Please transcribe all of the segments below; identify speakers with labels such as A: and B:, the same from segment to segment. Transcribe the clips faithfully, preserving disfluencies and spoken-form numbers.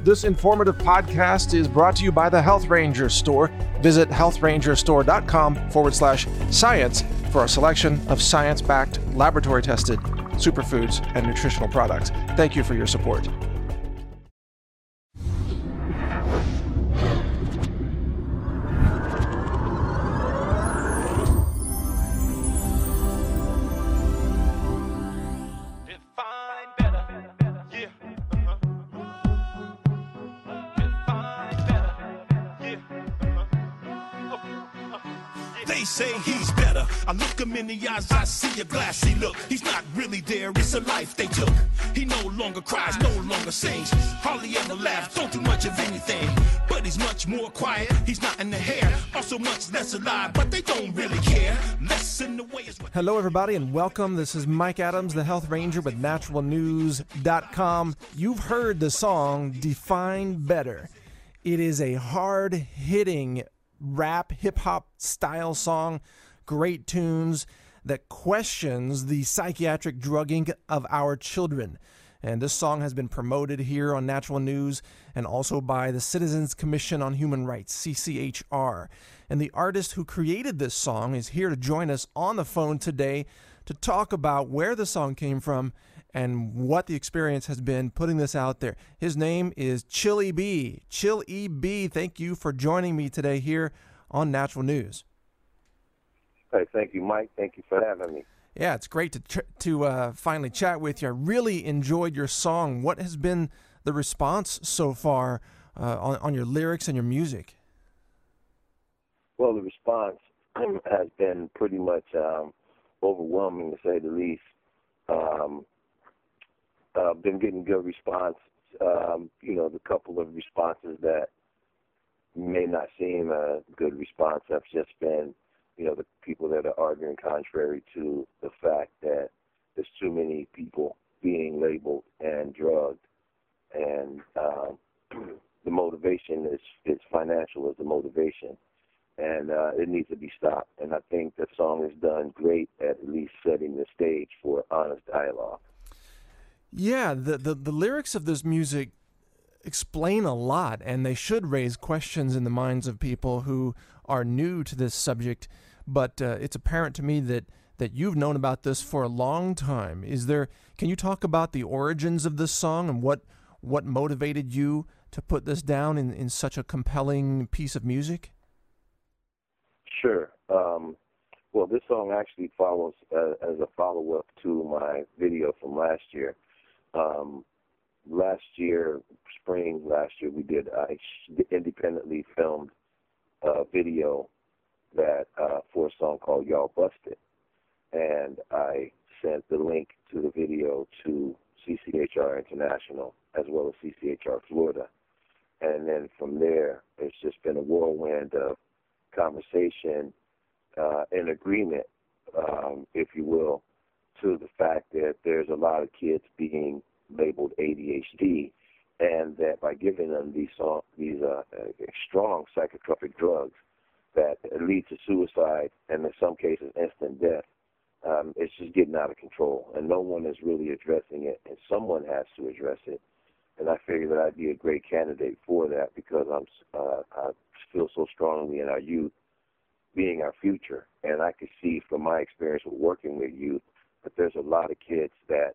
A: This informative podcast is brought to you by the Health Ranger Store. Visit healthrangerstore.com forward slash science for a selection of science-backed, laboratory-tested superfoods and nutritional products. Thank you for your support.
B: They say he's better. I look him in the eyes, I see a glassy look. He's not really there, it's a life they took. He no longer cries, no longer sings. Hardly ever laughs, don't do much of anything. But he's much more quiet, he's not in the hair. Also much less alive, but they don't really care. Less in the way is what...
A: Hello, everybody, and welcome. This is Mike Adams, the Health Ranger with natural news dot com. You've heard the song Define Better. It is a hard-hitting rap, hip-hop style song, great tunes that questions the psychiatric drugging of our children. And this song has been promoted here on Natural News and also by the Citizens Commission on Human Rights, C C H R. And the artist who created this song is here to join us on the phone today to talk about where the song came from and what the experience has been putting this out there. His name is Chili B. Chili B, thank you for joining me today here on Natural News.
C: Hey, thank you, Mike. Thank you for having me.
A: Yeah, it's great to ch- to uh, finally chat with you. I really enjoyed your song. What has been the response so far uh, on, on your lyrics and your music?
C: Well, the response has been pretty much um, overwhelming, to say the least. Um, Uh, been getting good response. Um, you know, the couple of responses that may not seem a good response have just been, you know, the people that are arguing contrary to the fact that there's too many people being labeled and drugged, and um, the motivation is, is financial as the motivation, and uh, it needs to be stopped. And I think the song has done great at at least setting the stage for honest dialogue.
A: Yeah, the, the, the lyrics of this music explain a lot, and they should raise questions in the minds of people who are new to this subject. But uh, it's apparent to me that, that you've known about this for a long time. Is there? Can you talk about the origins of this song and what what motivated you to put this down in, in such a compelling piece of music?
C: Sure. Um, well, this song actually follows uh, as a follow-up to my video from last year. Um, last year, spring last year, we did, I independently filmed a video that uh, for a song called Y'all Busted. And I sent the link to the video to C C H R International as well as C C H R Florida. And then from there, it's just been a whirlwind of conversation uh, and agreement, um, if you will, to the fact that there's a lot of kids being labeled A D H D, and that by giving them these song, these uh, strong psychotropic drugs that lead to suicide and in some cases instant death, um, it's just getting out of control, and no one is really addressing it, and someone has to address it. And I figured that I'd be a great candidate for that because I'm uh, I feel so strongly in our youth being our future, and I could see from my experience with working with youth but there's a lot of kids that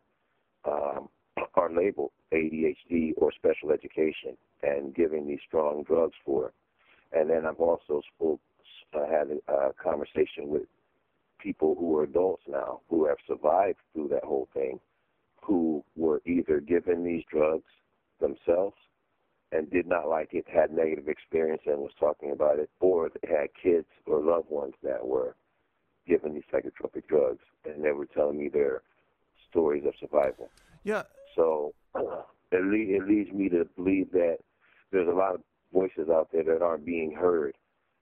C: um, are labeled A D H D or special education and giving these strong drugs for it. And then I've also spoke, uh, had a conversation with people who are adults now who have survived through that whole thing, who were either given these drugs themselves and did not like it, had negative experience and was talking about it, or they had kids or loved ones that were given these psychotropic drugs, and they were telling me their stories of survival.
A: Yeah.
C: So uh, it, le- it leads me to believe that there's a lot of voices out there that aren't being heard,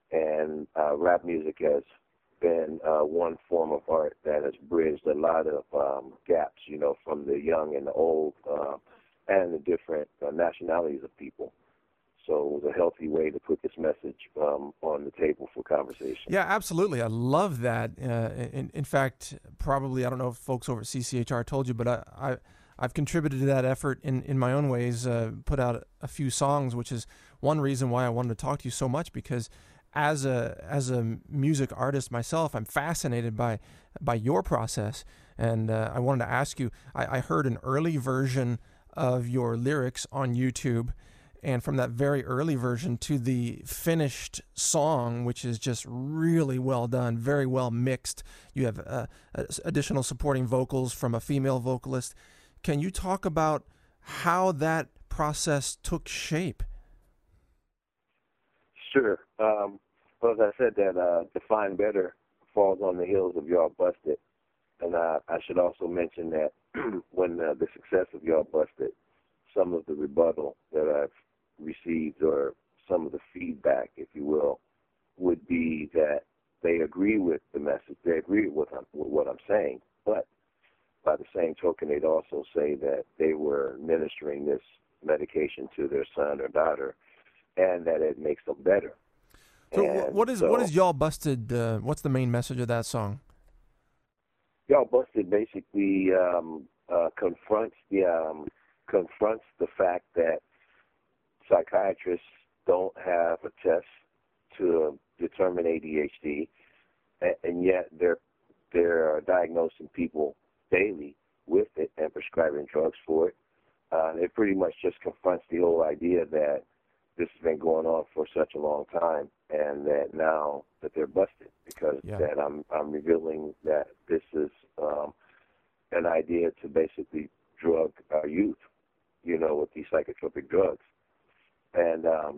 C: and uh, rap music has been uh, one form of art that has bridged a lot of um, gaps, you know, from the young and the old, uh, and the different uh, nationalities of people. So it was a healthy way to put this message um, on the table for conversation.
A: Yeah, absolutely. I love that. Uh, in, in fact, probably, I don't know if folks over at C C H R told you, but I, I, I've contributed to that effort in, in my own ways, uh, put out a few songs, which is one reason why I wanted to talk to you so much, because as a as a music artist myself, I'm fascinated by by your process. And uh, I wanted to ask you, I, I heard an early version of your lyrics on YouTube, and from that very early version to the finished song, which is just really well done, very well mixed. You have uh, additional supporting vocals from a female vocalist. Can you talk about how that process took shape?
C: Sure. Um, well, as I said, that uh, Define Better falls on the heels of Y'all Busted. And uh, I should also mention that when uh, the success of Y'all Busted, some of the rebuttal that I've received, or some of the feedback, if you will, would be that they agree with the message. They agree with, with what I'm saying. But by the same token, they'd also say that they were administering this medication to their son or daughter, and that it makes them better.
A: So
C: and
A: what is
C: so,
A: what is Y'all Busted? Uh, what's the main message of that song?
C: Y'all Busted basically um, uh, confronts the um, confronts the fact that psychiatrists don't have a test to determine A D H D, and, and yet they're they're diagnosing people daily with it and prescribing drugs for it. Uh, it pretty much just confronts the whole idea that this has been going on for such a long time, and that now that they're busted, because
A: Yeah.
C: that I'm I'm revealing that this is um, an idea to basically drug our youth, you know, with these psychotropic drugs. And um,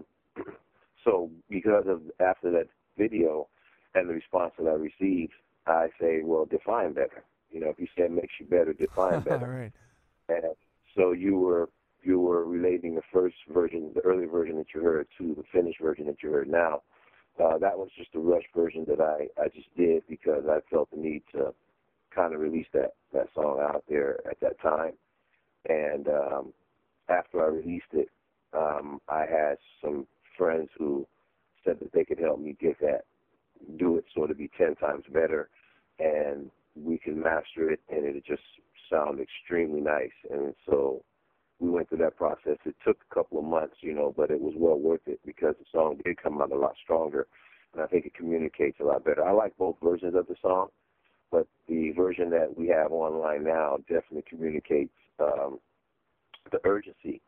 C: so because of after that video and the response that I received, I say, well, define better. You know, if you say it makes you better, define better.
A: Right.
C: And so you were you were relating the first version, the early version that you heard, to the finished version that you heard now. Uh, that was just a rush version that I, I just did because I felt the need to kind of release that, that song out there at that time. And um, after I released it, um, I had some friends who said that they could help me get that, do it sort of be ten times better, and we can master it, and it just sound extremely nice. And so we went through that process. It took a couple of months, you know, but it was well worth it because the song did come out a lot stronger, and I think it communicates a lot better. I like both versions of the song, but the version that we have online now definitely communicates um, the urgency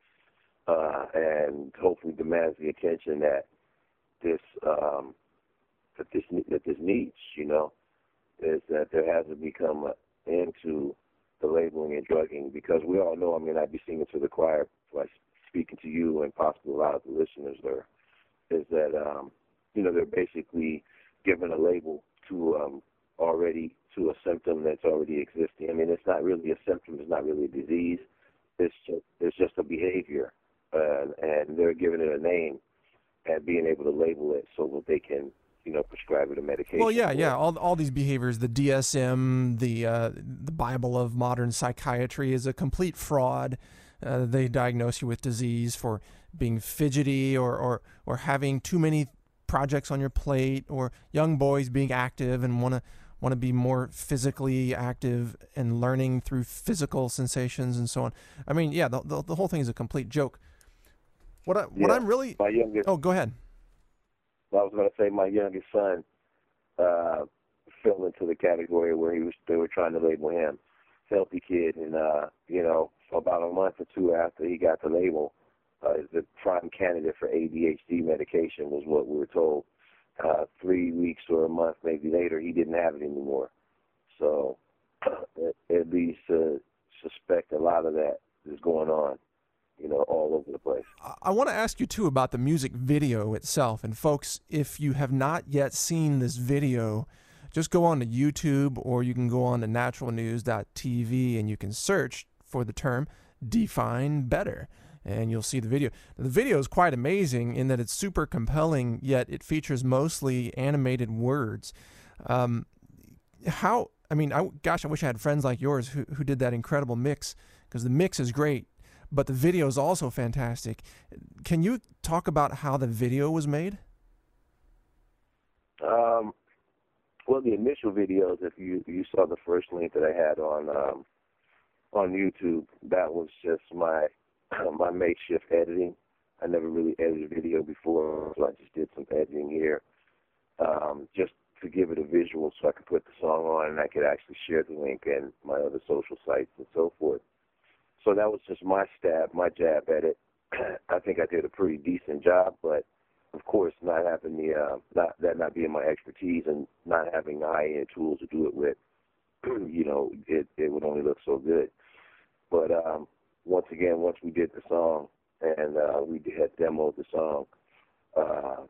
C: uh, and hopefully demands the attention that this um, that this that this needs. You know, is that there has to become an end to the labeling and drugging, because we all know, I mean, I'd be singing to the choir by speaking to you and possibly a lot of the listeners there, is that, um, you know, they're basically giving a label to um, already, to a symptom that's already existing. I mean, it's not really a symptom, it's not really a disease, it's just, it's just a behavior, uh, and they're giving it a name and being able to label it so that they can, you know, prescribe it a medication.
A: Well, yeah, yeah. All all these behaviors, the D S M, the uh, the Bible of modern psychiatry, is a complete fraud. Uh, they diagnose you with disease for being fidgety, or, or or having too many projects on your plate, or young boys being active and want to want to be more physically active and learning through physical sensations and so on. I mean, yeah, the the, the whole thing is a complete joke. What I, what
C: Yeah,
A: I'm really
C: my youngest,
A: oh, go ahead.
C: I was going to say my youngest son uh, fell into the category where he was. They were trying to label him healthy kid, and uh, you know, about a month or two after he got the label, uh, the prime candidate for A D H D medication was what we were told. Uh, three weeks or a month maybe later, he didn't have it anymore. So it, it leads to suspect a lot of that is going on, you know, all over the place.
A: I want to ask you, too, about the music video itself. And, folks, if you have not yet seen this video, just go on to YouTube, or you can go on to natural news dot t v and you can search for the term Define Better, and you'll see the video. The video is quite amazing in that it's super compelling, yet it features mostly animated words. Um, how, I mean, I, gosh, I wish I had friends like yours who, who did that incredible mix, because the mix is great, but the video is also fantastic. Can you talk about how the video was made?
C: Um, well, the initial videos, if you you saw the first link that I had on um, on YouTube. That was just my my makeshift editing. I never really edited video before, so I just did some editing here, um, just to give it a visual so I could put the song on and I could actually share the link and my other social sites and so forth. So that was just my stab, my jab at it. I think I did a pretty decent job, but of course, not having the uh, not that not being my expertise and not having the high-end tools to do it with, you know, it it would only look so good. But um, once again, once we did the song and uh, we had demoed the song, uh,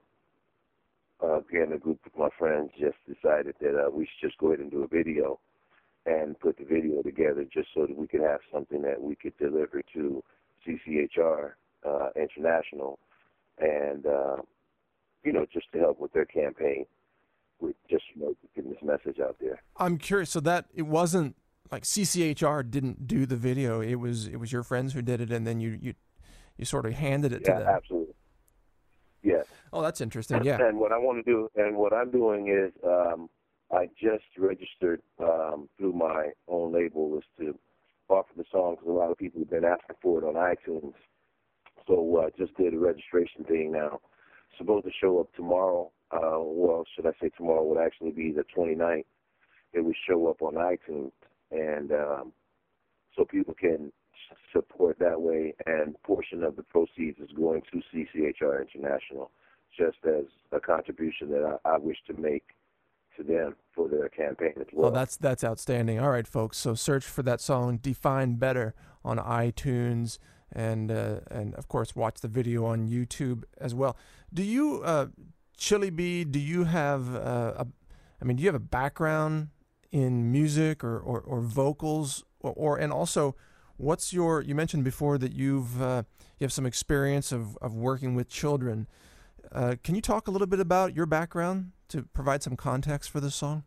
C: uh, again, a group of my friends just decided that uh, we should just go ahead and do a video and put the video together just so that we could have something that we could deliver to C C H R uh, International and, uh, you know, just to help with their campaign, with just, you know, getting this message out there.
A: I'm curious. So that it wasn't like C C H R didn't do the video. It was it was your friends who did it, and then you you, you sort of handed it
C: yeah,
A: to them.
C: Absolutely. Yes.
A: Oh, that's interesting. Yeah.
C: And what I want to do, and what I'm doing is, um, I just registered um, through my own label is to offer the song because a lot of people have been asking for it on iTunes. So I uh, just did a registration thing now. Supposed to show up tomorrow. Uh, well, should I say tomorrow would actually be the twenty-ninth. It would show up on iTunes, and um, so people can support that way. And portion of the proceeds is going to C C H R International, just as a contribution that I, I wish to make to them for their campaign as well.
A: Oh, that's that's outstanding. All right, folks. So search for that song "Define Better" on iTunes, and uh, and of course watch the video on YouTube as well. Do you, uh, Chili Bee? Do you have uh, a? I mean, do you have a background in music or or, or vocals, or, or and also, what's your? You mentioned before that you've uh, you have some experience of of working with children. Uh, can you talk a little bit about your background to provide some context for this song?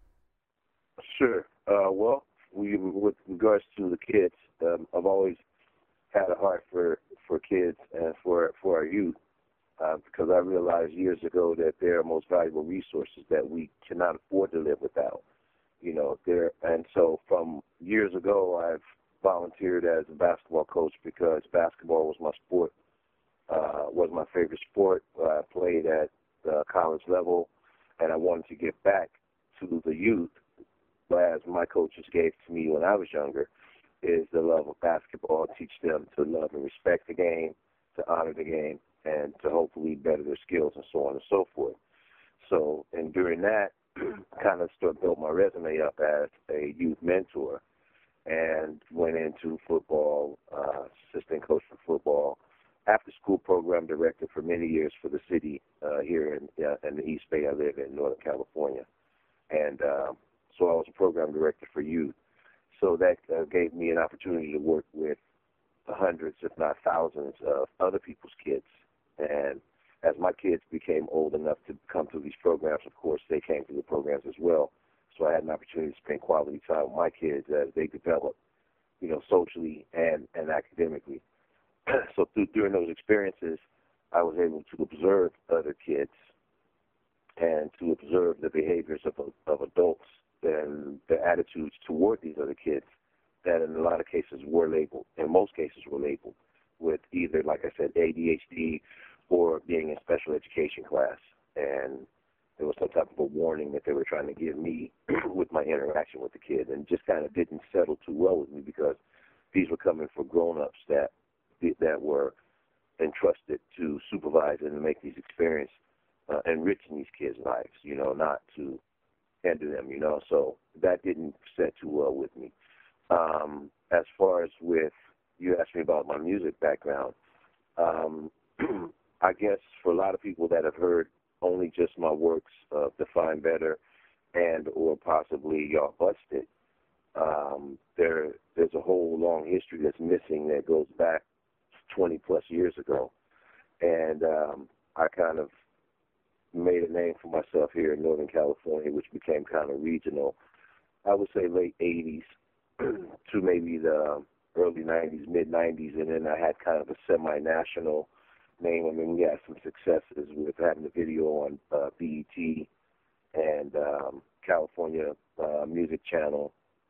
C: Sure. Uh, well, we, with regards to the kids, um, I've always had a heart for, for kids and for for our youth uh, because I realized years ago that they're most valuable resources that we cannot afford to live without. You know, there and so from years ago, I've volunteered as a basketball coach because basketball was my sport. Uh, was my favorite sport. Uh, I played at the college level, and I wanted to give back to the youth, as my coaches gave to me when I was younger, is the love of basketball, teach them to love and respect the game, to honor the game, and to hopefully better their skills and so on and so forth. So, and during that, kind of started built my resume up as a youth mentor and went into football, uh, assistant coach for football, after-school program director for many years for the city uh, here in, uh, in the East Bay. I live in Northern California. And uh, so I was a program director for youth. So that uh, gave me an opportunity to work with hundreds, if not thousands, of other people's kids. And as my kids became old enough to come through these programs, of course, they came through the programs as well. So I had an opportunity to spend quality time with my kids as they developed, you know, socially and, and academically. So through, during those experiences, I was able to observe other kids and to observe the behaviors of, of adults and their attitudes toward these other kids that in a lot of cases were labeled, in most cases were labeled with either, like I said, A D H D or being in special education class. And there was some type of a warning that they were trying to give me with my interaction with the kids, and just kind of didn't settle too well with me because these were coming from grown-ups that that were entrusted to supervise and make these experiences uh, enriching these kids' lives, you know, not to hinder them, you know. So that didn't set too well with me. Um, as far as with, you asked me about my music background, um, I guess for a lot of people that have heard only just my works of Define Better and or possibly Y'all Busted, um, there there's a whole long history that's missing that goes back twenty plus years ago. And um, I kind of made a name for myself here in Northern California, which became kind of regional. I would say late eighties to maybe the early nineties, mid nineties, and then I had kind of a semi-national name. I mean, we had some successes with having a video on uh, B E T and um, California uh, Music Channel,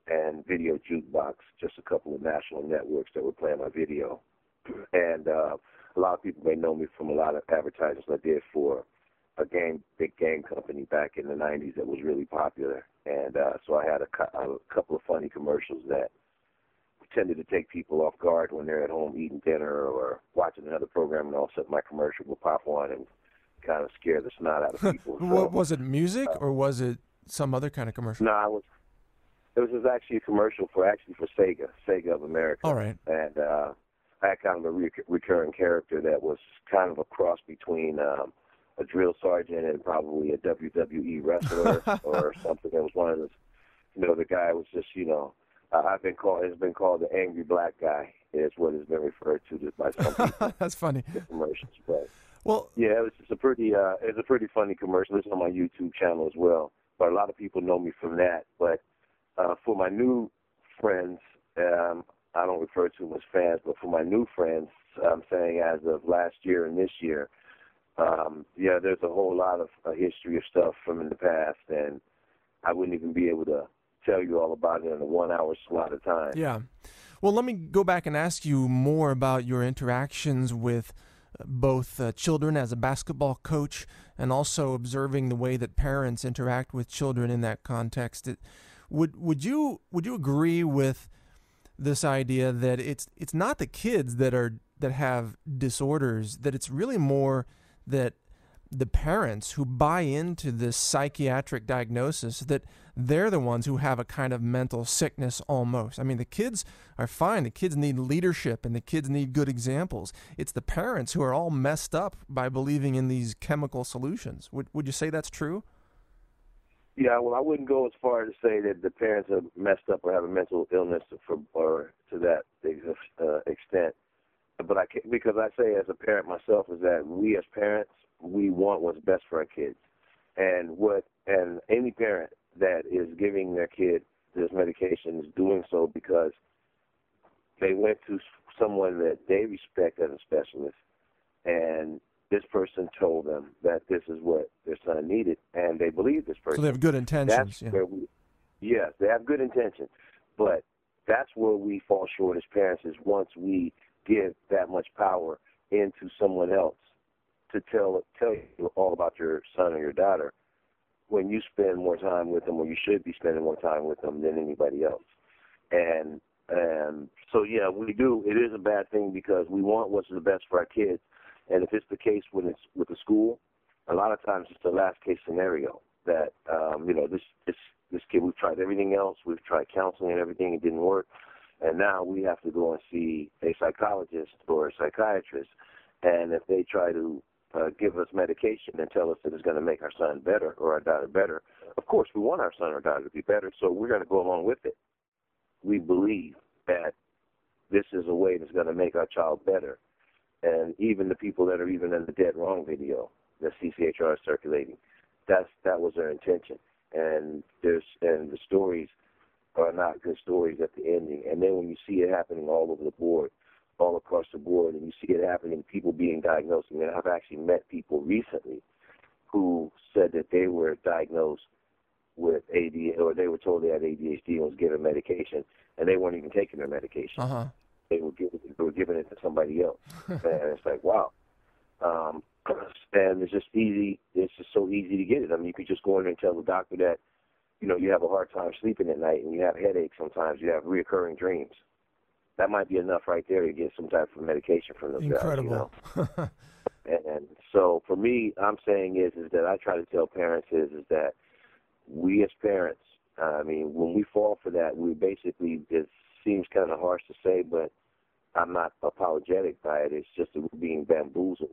C: and Video Jukebox, just a couple of national networks that were playing my video. And uh, a lot of people may know me from a lot of advertisements I did for a game, big game company back in the nineties that was really popular. And uh, so I had a, cu- a couple of funny commercials that tended to take people off guard when they're at home eating dinner or watching another program, and all of a sudden my commercial will pop on and kind of scare the snot out of people. So,
A: what, was it music
C: uh,
A: or was it some other kind of commercial?
C: No, I was. It was, it was actually a commercial for actually for Sega, Sega of America.
A: All right.
C: And uh, I had kind of a re- recurring character that was kind of a cross between um, a drill sergeant and probably a W W E wrestler or something. It was one of those, you know, the guy was just, you know, uh, I've been called, it's been called the angry black guy is what it's been referred to just by some people.
A: That's funny.
C: In commercials, but
A: well,
C: yeah, it was just a pretty, uh, it's a pretty funny commercial. It's on my YouTube channel as well. But a lot of people know me from that. But uh, for my new friends, um, I don't refer to them as fans, but for my new friends, I'm saying as of last year and this year, um, yeah, there's a whole lot of uh, history of stuff from in the past, and I wouldn't even be able to tell you all about it in a one-hour slot of time.
A: yeah. Well, let me go back and ask you more about your interactions with both uh, children as a basketball coach and also observing the way that parents interact with children in that context. It, would would you would you agree with this idea that it's it's not the kids that are that have disorders, that it's really more that the parents who buy into this psychiatric diagnosis, that they're the ones who have a kind of mental sickness almost? I mean, the kids are fine. The kids need leadership and the kids need good examples. It's the parents who are all messed up by believing in these chemical solutions. Would would you say that's true?
C: Yeah, well, I wouldn't go as far to say that the parents are messed up or have a mental illness for, or to that uh, extent. But I can, because I say as a parent myself, is that we as parents, we want what's best for our kids. And what and any parent that is giving their kid this medication is doing so because they went to someone that they respect as a specialist, and this person told them that this is what their son needed, and they believe this person.
A: So they have good intentions.
C: That's
A: yeah.
C: where we, yes, they have good intentions, but that's where we fall short as parents is once we give that much power into someone else to tell tell you all about your son or your daughter, when you spend more time with them, or you should be spending more time with them than anybody else. And and so, yeah, we do. It is a bad thing because we want what's the best for our kids. And if it's the case when it's with the school, a lot of times it's the last case scenario that, um, you know, this, this, this kid, we've tried everything else. We've tried counseling and everything. It didn't work. And now we have to go and see a psychologist or a psychiatrist. And if they try to uh, give us medication and tell us that it's going to make our son better or our daughter better, of course we want our son or daughter to be better, so we're going to go along with it. We believe that this is a way that's going to make our child better. And even the people that are even in the Dead Wrong video that C C H R is circulating, that's that was their intention. And there's and the stories are not good stories at the ending. And then when you see it happening all over the board, all across the board, and you see it happening, people being diagnosed. I mean, I've actually met people recently who said that they were diagnosed with A D H D, or they were told they had A D H D and was given medication, and they weren't even taking their medication.
A: Uh-huh.
C: They were giving they were giving it to somebody else, and it's like, wow. Um, and it's just easy. It's just so easy to get it. I mean, you could just go in there and tell the doctor that, you know, you have a hard time sleeping at night, and you have headaches sometimes. You have reoccurring dreams. That might be enough right there to get some type of medication from those
A: Incredible.
C: guys. You know? and, and so for me, I'm saying is is that I try to tell parents is is that we as parents, uh, I mean, when we fall for that, we basically, it seems kind of harsh to say, but I'm not apologetic by it. It's just that we're being bamboozled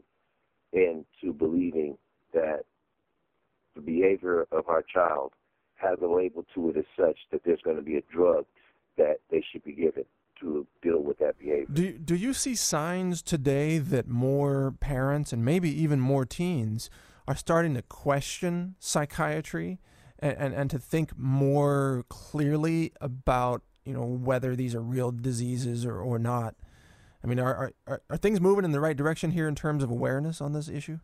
C: into believing that the behavior of our child has a label to it as such that there's going to be a drug that they should be given to deal with that behavior.
A: Do, do you see signs today that more parents and maybe even more teens are starting to question psychiatry and, and, and to think more clearly about, you know, whether these are real diseases or, or not? I mean, are, are are things moving in the right direction here in terms of awareness on this issue?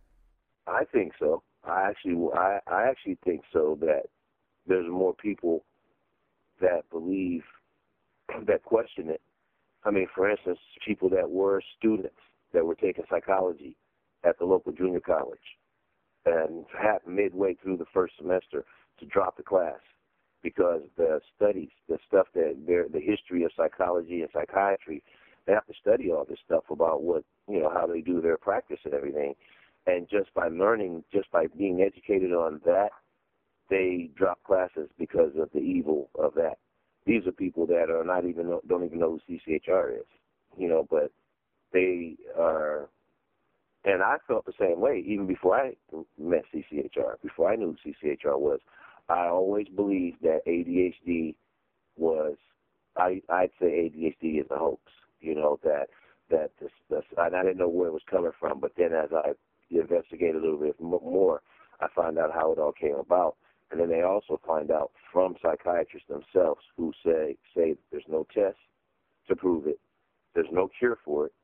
C: I think so. I actually, I, I actually think so that there's more people that believe, that question it. I mean, for instance, people that were students that were taking psychology at the local junior college and had midway through the first semester to drop the class because the studies, the stuff that they're, the history of psychology and psychiatry, they have to study all this stuff about what, you know, how they do their practice and everything. And just by learning, just by being educated on that, they drop classes because of the evil of that. These are people that are not even, don't even know who C C H R is, you know, but they are, and I felt the same way even before I met C C H R, before I knew who C C H R was. I always believed that A D H D was, I, I'd say A D H D is a hoax, you know, that, that this, this, and I didn't know where it was coming from, but then as I investigated a little bit more, I found out how it all came about. And then they also find out from psychiatrists themselves who say, say there's no test to prove it, there's no cure for it,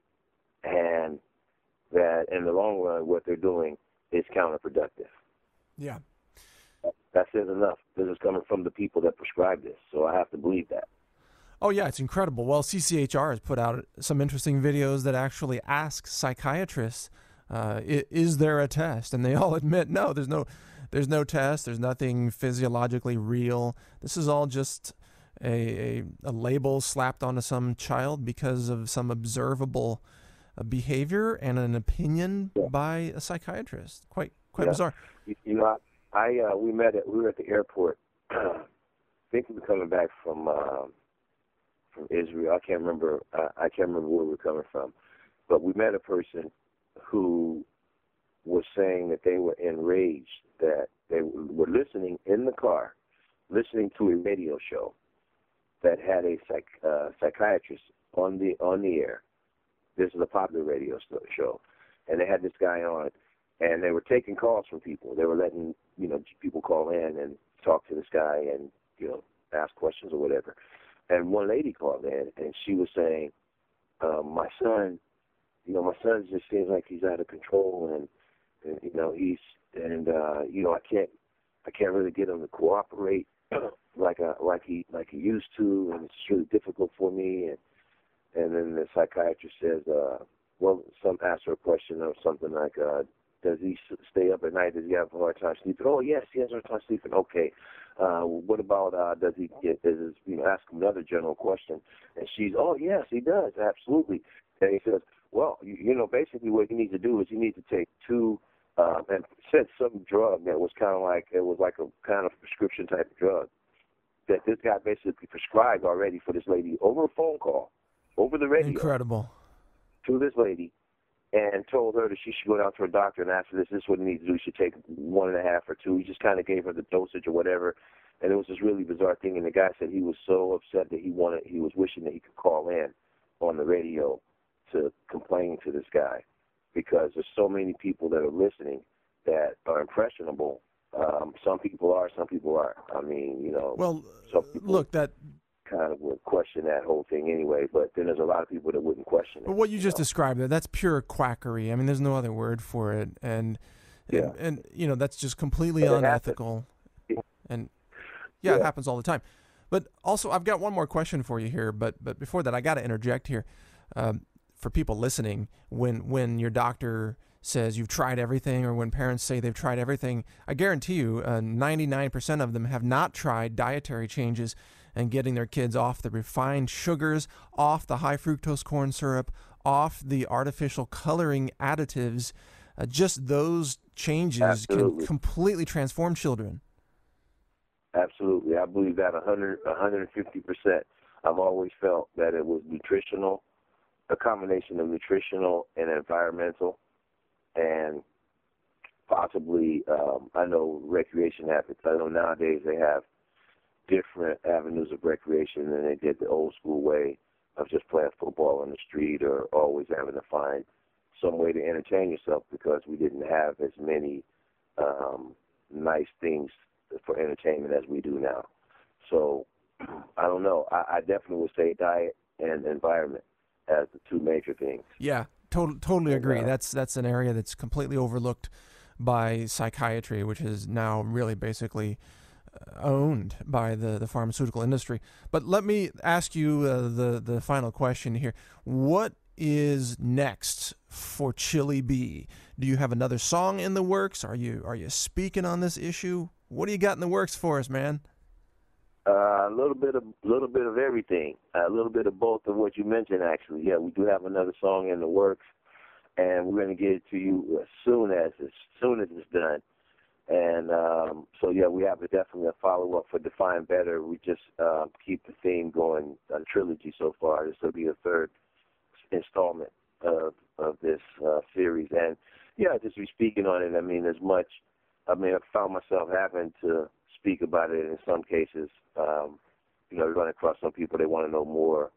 C: and that in the long run what they're doing is counterproductive.
A: Yeah.
C: That's it enough. This is coming from the people that prescribe this, so I have to believe that.
A: Oh, yeah, it's incredible. Well, C C H R has put out some interesting videos that actually ask psychiatrists, uh, is there a test? And they all admit, no, there's no there's no test. There's nothing physiologically real. This is all just a, a, a label slapped onto some child because of some observable uh, behavior and an opinion yeah. by a psychiatrist. Quite quite
C: yeah.
A: bizarre.
C: You, you know, I uh, we met at we were at the airport. I think we were coming back from uh, from Israel. I can't remember. Uh, I can't remember where we were coming from, but we met a person who was saying that they were enraged that they were listening in the car, listening to a radio show that had a psych, uh, psychiatrist on the on the air. This is a popular radio show, and they had this guy on, and they were taking calls from people. They were letting you know people call in and talk to this guy and you know ask questions or whatever. And one lady called in, and she was saying, um, "My son, you know, my son just seems like he's out of control, and, and you know he's and uh, you know I can't I can't really get him to cooperate like I, like he like he used to, and it's really difficult for me." And and then the psychiatrist says, uh, "Well, some asked her a question or something like, uh, does he stay up at night? Does he have a hard time sleeping?" "Oh yes, he has a hard time sleeping." "Okay, uh, what about uh, does he get? Does his, you know ask him another general question?" And she's, "Oh yes, he does, absolutely." And he says, "Well, you, you know, basically what you need to do is you need to take two." Uh, and said some drug that was kind of like, it was like a kind of prescription type of drug that this guy basically prescribed already for this lady over a phone call, over the radio.
A: Incredible.
C: To this lady, and told her that she should go down to her doctor and ask her this, this is what you need to do. She should take one and a half or two. He just kind of gave her the dosage or whatever. And it was this really bizarre thing. And the guy said he was so upset that he wanted, he was wishing that he could call in on the radio to complain to this guy, because there's so many people that are listening that are impressionable. Um, some people are, some people aren't. I mean, you know.
A: Well,
C: some people
A: look, that
C: kind of would question that whole thing anyway, but then there's a lot of people that wouldn't question it.
A: But what you, you just
C: know?
A: described, there, that's pure quackery. I mean, there's no other word for it. And,
C: yeah.
A: and, and you know, that's just completely
C: but
A: unethical. And, yeah, yeah, it happens all the time. But also, I've got one more question for you here. But but before that, I got to interject here. Um, for people listening, when when your doctor says you've tried everything, or when parents say they've tried everything, I guarantee you uh, ninety-nine percent of them have not tried dietary changes and getting their kids off the refined sugars, off the high fructose corn syrup, off the artificial coloring additives. Uh, just those changes
C: Absolutely.
A: can completely transform children.
C: Absolutely. I believe that one hundred, one hundred fifty percent. I've always felt that it was nutritional, a combination of nutritional and environmental, and possibly, um, I know recreation habits. I know nowadays they have different avenues of recreation than they did the old school way of just playing football on the street or always having to find some way to entertain yourself, because we didn't have as many um, nice things for entertainment as we do now. So I don't know. I, I definitely would say diet and environment as the two major things.
A: Yeah, totally, totally agree.
C: Yeah.
A: That's that's an area that's completely overlooked by psychiatry, which is now really basically owned by the, the pharmaceutical industry. But let me ask you uh, the the final question here. What is next for Chili B? Do you have another song in the works? Are you are you speaking on this issue? What do you got in the works for us, man?
C: Uh, a little bit of little bit of everything, a little bit of both of what you mentioned. Actually, yeah, we do have another song in the works, and we're going to get it to you as soon as as soon as it's done. And um, so yeah, we have a, definitely a follow up for Define Better. We just uh, keep the theme going, a trilogy so far. This will be the third installment of of this uh, series, and yeah, just be speaking on it. I mean, as much. I mean, I found myself having to speak about it in some cases. Um, you know, running across some people, they want to know more,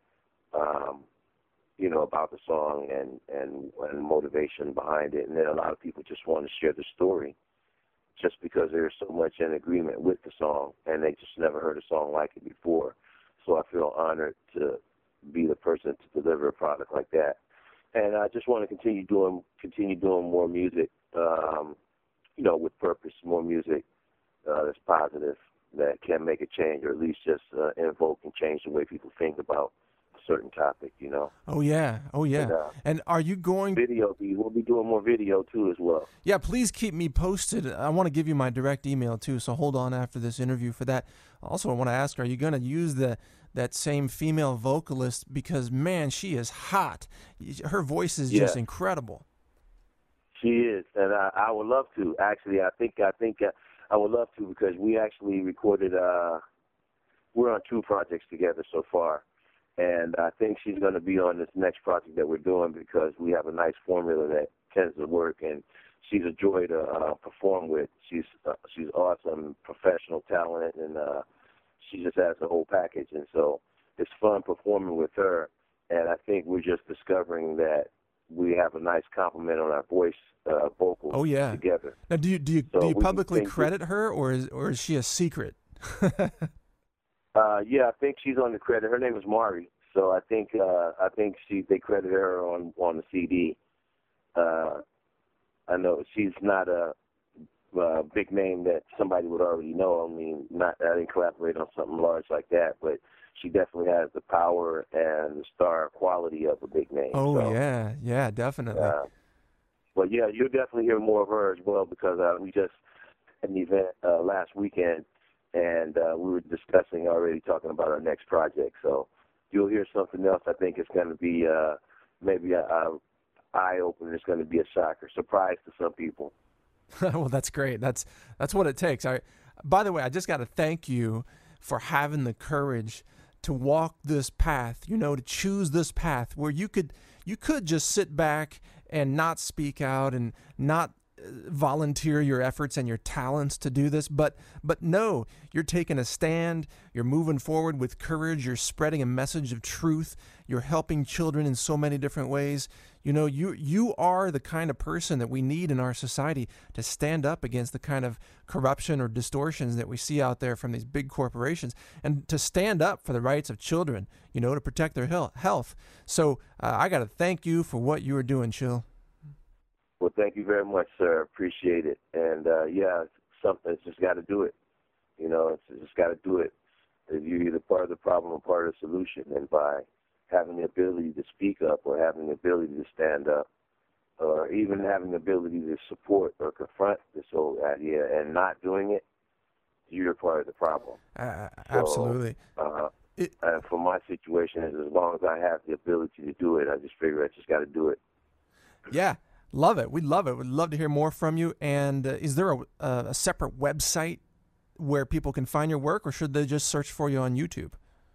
C: um, you know, about the song and, and, and motivation behind it. And then a lot of people just want to share the story just because there's so much in agreement with the song and they just never heard a song like it before. So I feel honored to be the person to deliver a product like that. And I just want to continue doing, continue doing more music, um, you know, with purpose, more music uh, that's positive, that can make a change, or at least just uh, invoke and change the way people think about a certain topic, you know.
A: Oh, yeah. Oh, yeah.
C: And, uh,
A: and are you going...
C: Video, we'll be doing more video, too, as well.
A: Yeah, please keep me posted. I want to give you my direct email, too, so hold on after this interview for that. Also, I want to ask, are you going to use the that same female vocalist? Because, man, she is hot. Her voice is
C: yeah.
A: just incredible.
C: She is, and I, I would love to. Actually, I think I think uh, I would love to because we actually recorded. Uh, we're on two projects together so far, and I think she's going to be on this next project that we're doing because we have a nice formula that tends to work, and she's a joy to uh, perform with. She's uh, she's awesome, professional talent, and uh, she just has the whole package, and so it's fun performing with her. And I think we're just discovering that we have a nice compliment on our voice uh, vocals
A: oh, yeah.
C: together.
A: Now, do you do you,
C: so
A: do you publicly
C: think
A: credit her, or is or is she a secret?
C: uh, yeah, I think she's on the credit. Her name is Mari, so I think uh, I think she they credit her on on the C D. Uh, I know she's not a, a big name that somebody would already know. I mean, not I didn't collaborate on something large like that, but she definitely has the power and the star quality of a big name.
A: Oh,
C: so,
A: yeah, yeah, definitely.
C: Uh, but, yeah, you'll definitely hear more of her as well because uh, we just had an event uh, last weekend, and uh, we were discussing already, talking about our next project. So you'll hear something else. I think it's going to be uh, maybe a, a eye-opener. It's going to be a shocker, surprise to some people.
A: Well, that's great. That's that's what it takes. I, by the way, I just got to thank you for having the courage to walk this path, you know, to choose this path where you could you could just sit back and not speak out and not volunteer your efforts and your talents to do this, but but no, you're taking a stand, you're moving forward with courage, you're spreading a message of truth, you're helping children in so many different ways. You know, you you are the kind of person that we need in our society to stand up against the kind of corruption or distortions that we see out there from these big corporations, and to stand up for the rights of children, you know, to protect their health. So uh, I got to thank you for what you are doing, Chill.
C: Well, thank you very much, sir. Appreciate it. And, uh, yeah, it's something, it's just got to do it. You know, it's just got to do it. You're either part of the problem or part of the solution. And by having the ability to speak up or having the ability to stand up or even having the ability to support or confront this whole idea and not doing it, you're part of the problem.
A: Uh,
C: so,
A: absolutely.
C: Uh,
A: it,
C: and for my situation, is as long as I have the ability to do it, I just figure I just got to do it.
A: Yeah. Love it. We'd love it. We'd love to hear more from you. And uh, is there a, uh, a separate website where people can find your work, or should they just search for you on YouTube?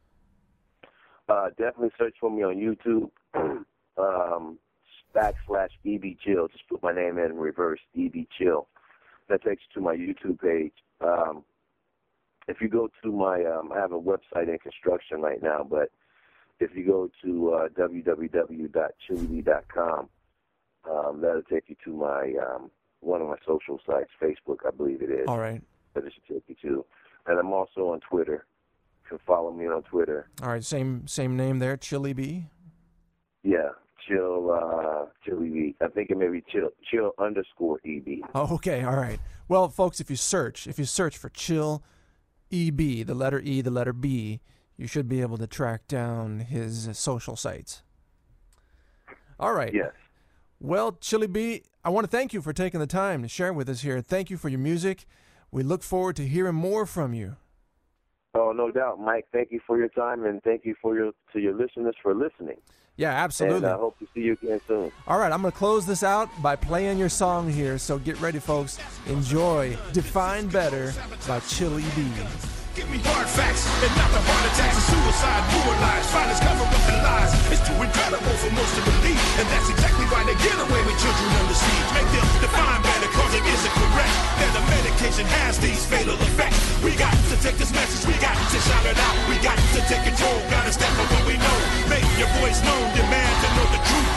C: Uh, definitely search for me on YouTube, um, backslash E B Chill. Just put my name in reverse, E B Chill. That takes you to my YouTube page. Um, if you go to my, um, I have a website in construction right now, but if you go to uh, w w w dot chili b dot com, Um, that'll take you to my um, one of my social sites, Facebook, I believe it is.
A: All right.
C: That it should take you to. And I'm also on Twitter. You can follow me on Twitter.
A: All right, same same name there, Chili B?
C: Yeah, Chill, uh, Chili B. I think it may be Chill, Chill underscore E B.
A: Oh, okay, all right. Well, folks, if you search, if you search for Chill E B, the letter E, the letter B, you should be able to track down his social sites. All right.
C: Yes.
A: Well, Chili B, I want to thank you for taking the time to share with us here. Thank you for your music. We look forward to hearing more from you.
C: Oh, no doubt, Mike. Thank you for your time, and thank you for your to your listeners for listening.
A: Yeah, absolutely.
C: And I hope to see you again soon.
A: All right, I'm going to close this out by playing your song here, so get ready, folks. Enjoy Define Better by Chili B.
B: Give me hard facts and not the heart attacks and suicide, poor lies, violence, cover up the lies. It's too incredible for most to believe, and that's exactly why they get away with children under siege. Make them define better, cause it isn't correct. That the medication has these fatal effects. We got to take this message, we got to shout it out. We got to take control, gotta stand for what we know. Make your voice known, demand to know the truth.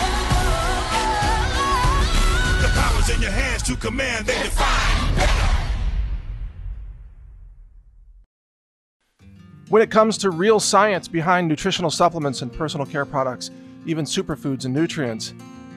B: The power's in your hands to command, they define better.
A: When it comes to real science behind nutritional supplements and personal care products, even superfoods and nutrients,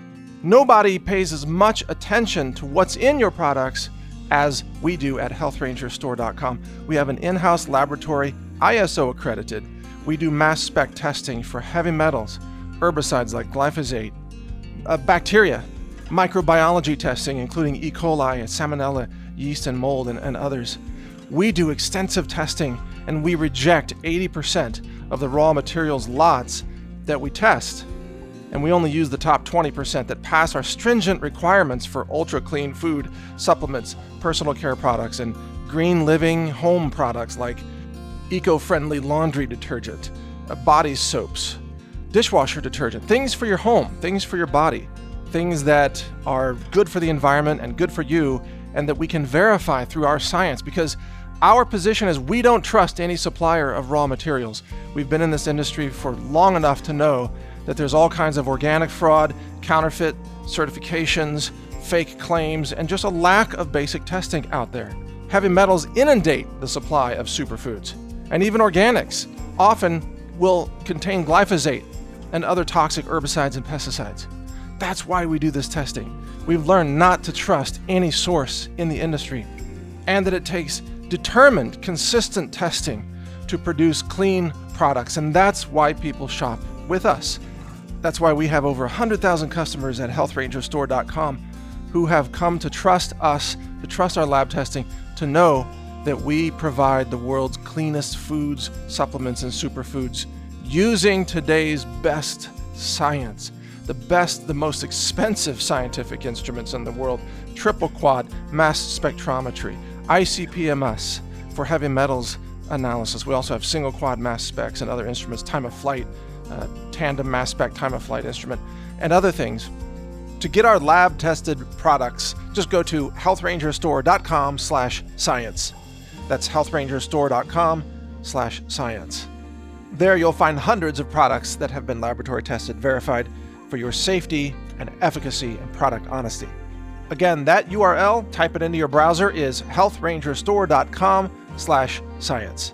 A: nobody pays as much attention to what's in your products as we do at health ranger store dot com. We have an in-house laboratory, I S O accredited. We do mass spec testing for heavy metals, herbicides like glyphosate, uh, bacteria, microbiology testing, including E. coli, salmonella, yeast, and mold, and, and others. We do extensive testing, and we reject eighty percent of the raw materials lots that we test. And we only use the top twenty percent that pass our stringent requirements for ultra-clean food, supplements, personal care products, and green living home products like eco-friendly laundry detergent, uh, body soaps, dishwasher detergent, things for your home, things for your body, things that are good for the environment and good for you, and that we can verify through our science, because our position is we don't trust any supplier of raw materials. We've been in this industry for long enough to know that there's all kinds of organic fraud, counterfeit certifications, fake claims, and just a lack of basic testing out there. Heavy metals inundate the supply of superfoods, and even organics often will contain glyphosate and other toxic herbicides and pesticides. That's why we do this testing. We've learned not to trust any source in the industry, and that it takes determined, consistent testing to produce clean products, and that's why people shop with us. That's why we have over one hundred thousand customers at health ranger store dot com who have come to trust us, to trust our lab testing, to know that we provide the world's cleanest foods, supplements, and superfoods using today's best science, the best, the most expensive scientific instruments in the world, triple quad mass spectrometry, I C P M S for heavy metals analysis. We also have single quad mass specs and other instruments, time of flight, uh, tandem mass spec time of flight instrument, and other things. To get our lab tested products, just go to health ranger store dot com slash science. That's health ranger store dot com slash science. There you'll find hundreds of products that have been laboratory tested, verified for your safety and efficacy and product honesty. Again, that U R L, type it into your browser, is health ranger store dot com slash science.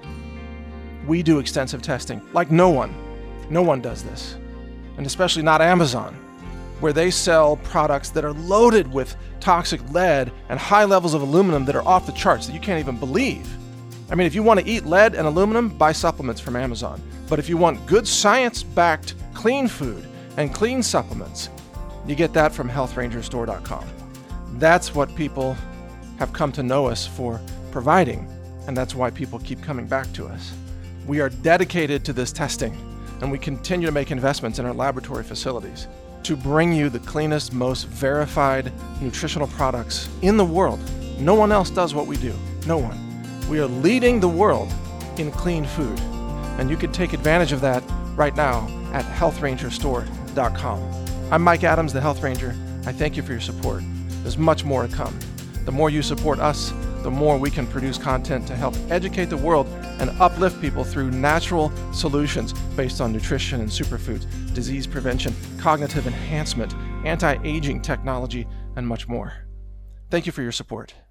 A: We do extensive testing like no one. No one does this. And especially not Amazon, where they sell products that are loaded with toxic lead and high levels of aluminum that are off the charts that you can't even believe. I mean, if you want to eat lead and aluminum, buy supplements from Amazon. But if you want good science-backed clean food and clean supplements, you get that from health ranger store dot com. That's what people have come to know us for providing, and that's why people keep coming back to us. We are dedicated to this testing, and we continue to make investments in our laboratory facilities to bring you the cleanest, most verified nutritional products in the world. No one else does what we do. No one. We are leading the world in clean food, and you can take advantage of that right now at health ranger store dot com. I'm Mike Adams, the Health Ranger. I thank you for your support. There's much more to come. The more you support us, the more we can produce content to help educate the world and uplift people through natural solutions based on nutrition and superfoods, disease prevention, cognitive enhancement, anti-aging technology, and much more. Thank you for your support.